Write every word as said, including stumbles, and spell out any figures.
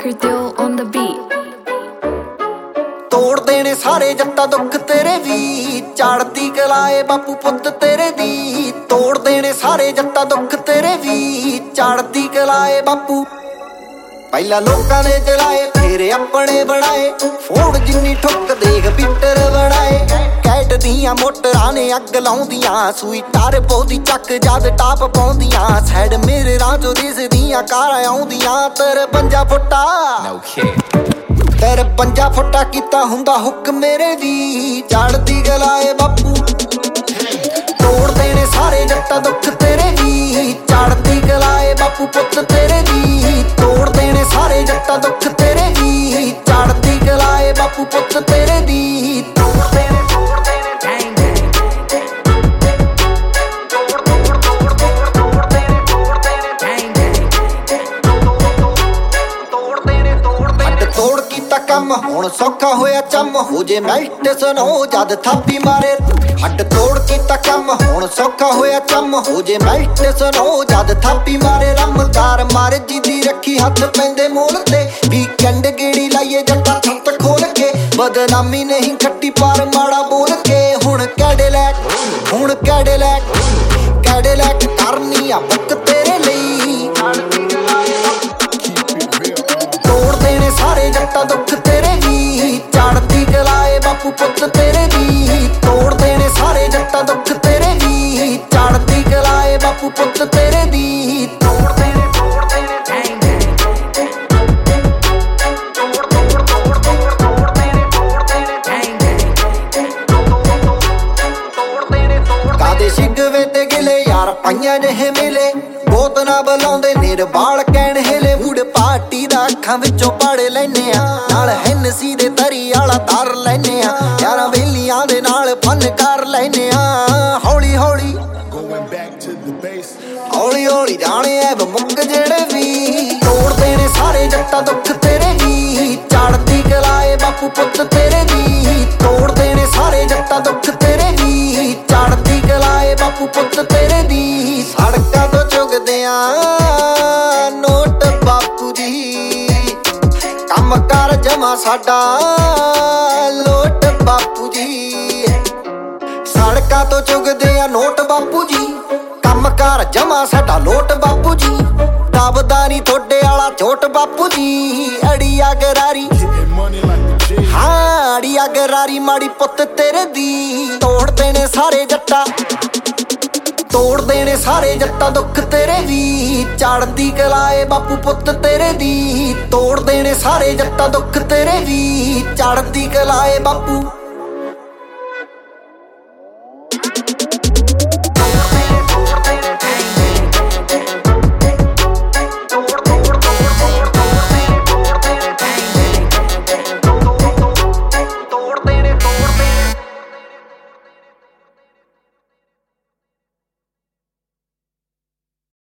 Anchor Dill on the beat. ਤੋੜ ਦੇਣੇ ਸਾਰੇ ਜੱਟਾ ਦੁੱਖ ਤੇਰੇ ਵੀ ਚੜਦੀ ਕਲਾਏ ਬਾਪੂ ਪੁੱਤ ਤੇਰੇ ਦੀ ਤੋੜ ਦੇਣੇ ਸਾਰੇ ਜੱਟਾ ਦੁੱਖ ਤੇਰੇ ਵੀ ਚੜਦੀ ਕਲਾਏ ਬਾਪੂ ਪਹਿਲਾਂ ਲੋਕਾਂ ਨੇ ਜਲਾਏ ਫੇਰ ਆਪਣੇ ਬਣਾਏ ਫੋੜ ਜਿੰਨੀ ਠੁੱਕ ਦੇਖ ਬਿੱਟਰ ਬਣਾਏ ਕੈਟ ਦੀਆਂ ਮੋਟਰਾਂ ਨੇ ਅੱਗ ਲਾਉਂਦੀਆਂ ਸੂਈ ਟਾਰ ਪੌਦੀ ਚੱਕ ਜਦ ਟਾਪ ਪਾਉਂਦੀਆਂ ਸਾਈਡ ਮੇਰੇ ਰਾਜੋ ਦਿਸਦੀਆਂ ਕਾਰਾਂ ਆਉਂਦੀਆਂ ਤੇਰੇ ਪੰਜਾ ਫੁੱਟਾ ਤੇਰੇ ਪੰਜਾ ਫੁੱਟਾ ਕੀਤਾ ਹੁੰਦਾ ਹੁੱਕ ਮੇਰੇ ਦੀ ਚੜਦੀ ਗਲਾਏ ਬਾਪੂ ਤੋੜ ਦੇਣੇ ਸਾਰੇ ਜੱਟਾ ਦੁੱਖ ਤੇਰੇ ਵੀ ਚੜਦੀ ਗਲਾਏ ਬਾਪੂ ਪੁੱਤ ਤੇਰੇ ਦੀ ਤੋੜ ਦੇਣੇ ਸਾਰੇ ਜੱਟਾ ਦੁੱਖ ਤੇਰੇ ਵੀ ਚੜਦੀ ਗਲਾਏ ਬਾਪੂ ਪੁੱਤ ਤੇਰੇ ਦੀ ਤੋੜ ਦੇਣੇ ਤੋੜ ਦੇਣੇ ਤੋੜ ਤੋੜ ਤੋੜ ਤੋੜ ਤੋੜ ਦੇਣੇ ਤੋੜ ਦੇਣੇ ਤੋੜ ਦੇਣੇ ਤੋੜ ਦੇਣੇ ਤੋੜ ਕੀਤਾ ਕੰਮ ਹੁਣ ਸੌਖਾ ਹੋਇਆ ਚੰਮ ਹੋ ਜੇ ਮੈਲਟ ਸੁਣੋ ਜਦ ਥਾਪੀ ਮਾਰੇ ਹੱਡ ਤੋੜ ਕੀਤਾ ਕੰਮ ਹੁਣ ਸੌਖਾ ਹੋਇਆ ਚੰਮ ਹੋ ਜੇ ਮੈਲਟ ਸੁਣੋ ਜਦ ਥਾਪੀ ਮਾਰੇ ਰਮਦਾਰ ਮਾਰੇ ਜਿੱਦੀ ਰੱਖੀ ਹੱਥ ਪੈਂਦੇ ਮੋਲ ਤੇ ਵੀਕਐਂਡ ਗੇੜੀ ਲਾਈਏ ਜੱਟਾ ਛੱਤ ਖੋਲ ਕੇ ਬਦਨਾਮੀ ਨਹੀਂ ਖੱਟੀ ਪਰ ਮਾੜਾ ਬੋਲ ਕੇ ਹੁਣ ਕੈਡਿਲੈਕ ਹੁਣ ਕੈਡਿਲੈਕ ਕੈਡਿਲੈਕ ਕਰਨੀ ਆ ਬੁੱਕ ਤੇਰੇ ਲਈ ਤੋੜ ਦੇਣੇ ਸਾਰੇ ਜੱਟਾ ਦੁੱਖ ਤੇਰੇ ਵੀ ਚੜਦੀ ਗਲਾਏ ਬਾਪੂ ਪੁੱਤ ਤੇਰੇ ਦੀ ਤੋੜ ਦੇਣੇ ਸਾਰੇ ਜੱਟਾ ਦੁੱਖ ਤੇਰੇ ਵੀ ਚੜਦੀ ਗਲਾਏ ਬਾਪੂ ਪੁੱਤ ਤੇਰੇ ਦੀ ਤੋੜ ਦੇਣੇ ਤੋੜ ਦੇਣੇ ਤੋੜ ਤੋੜ ਤੋੜ ਤੋੜ ਤੋੜ ਦੇਣੇ ਤੋੜ ਦੇਣੇ ਤੋੜ ਦੇਣੇ ਤੋੜ ਕਾਦੇ ਸਿਗਵੇ ਤੇ ਗਿਲੇ ਯਾਰ ਪਾਈਆਂ ਜਿਹੇ ਮਿਲੇ ਬੋਤ ਨਾ ਬੁਲਾਉਂਦੇ ਨਿਰਬਾਲ ਕਹਿਣ ਹਿਲੇ ਮੂੜ ਪਾਰਟੀ ਦਾ ਅੱਖਾਂ ਵਿੱਚੋਂ ਪੜ ਲੈਨੇ ਆ ਨਾਲ ਹੈਨਸੀ ਦੇ ਤਰੀ ਵਾਲਾ ਧਰ ਲੈਨੇ ਆ ਯਾਰਾਂ ਵੇਲੀਆਂ ਦੇ ਨਾਲ ਫਨ ਕਰ ਲੈਨੇ ਆ ਹੌਲੀ ਹੌਲੀ ਹੌਲੀ ਹੌਲੀ ਜਾਣੇ ਐ ਮੁੱਕ ਜਿਹੜੇ ਵੀ ਤੋੜ ਦੇਣੇ ਸਾਰੇ ਜੱਟਾ ਦੁੱਖ ਤੇਰੇ ਵੀ ਚੜਦੀ ਗਲਾਏ ਬਾਪੂ ਪੁੱਤ ਤੇਰੇ ਦੀ ਤੋੜ ਦੇਣੇ ਸਾਰੇ ਜੱਟਾ ਦੁੱਖ ਤੇਰੇ ਵੀ ਚੜਦੀ ਗਲਾਏ ਬਾਪੂ ਪੁੱਤ ਤੇਰੇ ਦੀ ਸੜਕਾਂ ਤੋਂ ਚੁਗਦੇ ਆ ਨੋਟ ਬਾਪੂ ਦੀ ਕੰਮ ਕਰ ਜਮਾ ਸਾਡਾ ਲੋਟ ਬਾਪੂ ਜੀ ਸੜਕਾਂ ਤੋਂ ਚੁਗਦੇ ਆ ਨੋਟ ਬਾਪੂ ਜੀ ਕੰਮ ਕਰ ਜਮਾ ਸਾਡਾ ਲੋਟ ਬਾਪੂ ਜੀ ਦਬਦਾ ਨੀ ਥੋੜੇ ਵਾਲਾ ਝੋਟ ਬਾਪੂ ਜੀ ਅੜੀਆ ਗਰਾਰੀ ਹਾਂ ਅੜੀਆ ਗਰਾਰੀ ਮਾੜੀ ਪੁੱਤ ਤੇਰੇ ਦੀ ਤੋੜ ਦੇਣੇ ਸਾਰੇ ਜੱਟਾ ਤੋੜ ਦੇਣੇ ਸਾਰੇ ਜੱਟਾ ਦੁੱਖ ਤੇਰੇ ਵੀ ਚੜਦੀ ਗਲਾਏ ਬਾਪੂ ਪੁੱਤ ਤੇਰੇ ਦੀ ਤੋੜ ਦੇਣੇ ਸਾਰੇ ਜੱਟਾ ਦੁੱਖ ਤੇਰੇ ਵੀ ਚੜਦੀ ਗਲਾਏ ਬਾਪੂ